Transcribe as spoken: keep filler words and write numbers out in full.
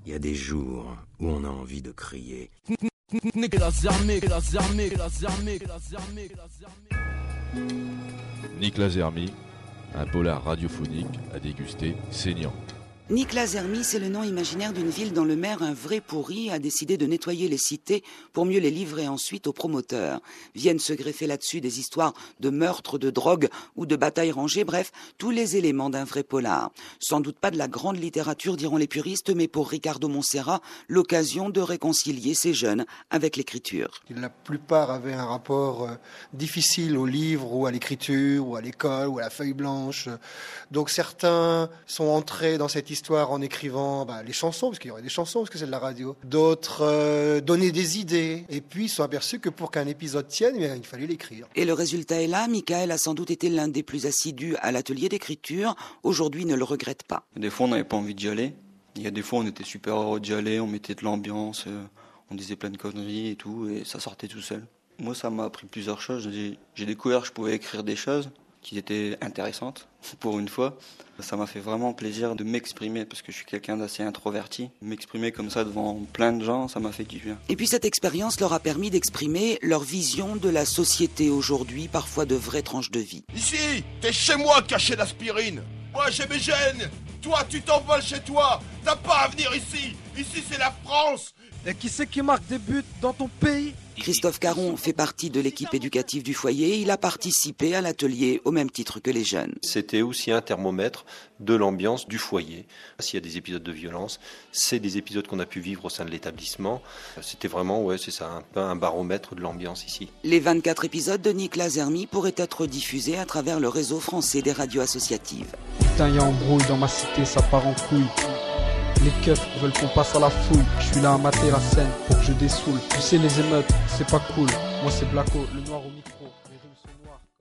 Il y a des jours où on a envie de crier. Nick Lazermi, un polar radiophonique à déguster saignant. Nick Lazermi, c'est le nom imaginaire d'une ville dont le maire, un vrai pourri, a décidé de nettoyer les cités pour mieux les livrer ensuite aux promoteurs. Viennent se greffer là-dessus des histoires de meurtres, de drogue ou de batailles rangées, bref, tous les éléments d'un vrai polar. Sans doute pas de la grande littérature, diront les puristes, mais pour Ricardo Montserrat, l'occasion de réconcilier ces jeunes avec l'écriture. La plupart avaient un rapport euh, difficile au livre ou à l'écriture ou à l'école ou à la feuille blanche. Donc certains sont entrés dans cette histoire en écrivant bah, les chansons, parce qu'il y aurait des chansons, parce que c'est de la radio. D'autres euh, donnaient des idées. Et puis ils se sont aperçus que pour qu'un épisode tienne, eh, il fallait l'écrire. Et le résultat est là. Michael a sans doute été l'un des plus assidus à l'atelier d'écriture. Aujourd'hui, il ne le regrette pas. Des fois, on n'avait pas envie d'y aller. Il y a des fois, on était super heureux d'y aller. On mettait de l'ambiance, euh, on disait plein de conneries et tout, et ça sortait tout seul. Moi, ça m'a appris plusieurs choses. J'ai, j'ai découvert que je pouvais écrire des choses qui étaient intéressantes, pour une fois. Ça m'a fait vraiment plaisir de m'exprimer, parce que je suis quelqu'un d'assez introverti. M'exprimer comme ça devant plein de gens, ça m'a fait du bien. Et puis cette expérience leur a permis d'exprimer leur vision de la société aujourd'hui, parfois de vraies tranches de vie. Ici, t'es chez moi caché l'aspirine. Moi j'ai mes gènes. Toi, tu t'envoles chez toi. T'as pas à venir ici. Ici, c'est la France. Et qui c'est qui marque des buts dans ton pays ? Christophe Caron fait partie de l'équipe éducative du foyer. Il a participé à l'atelier au même titre que les jeunes. C'était aussi un thermomètre de l'ambiance du foyer. S'il y a des épisodes de violence, c'est des épisodes qu'on a pu vivre au sein de l'établissement. C'était vraiment, ouais, c'est ça, un peu un baromètre de l'ambiance ici. Les vingt-quatre épisodes de Nick Lazermi pourraient être diffusés à travers le réseau français des radios associatives. Putain, y'a embrouille dans ma cité, ça part en couille. Les keufs veulent qu'on passe à la fouille. Je suis là à mater la scène pour que je dessoule. Tu sais, les émeutes, c'est pas cool. Moi, c'est Blacko, le noir au micro. Les rimes sont noires.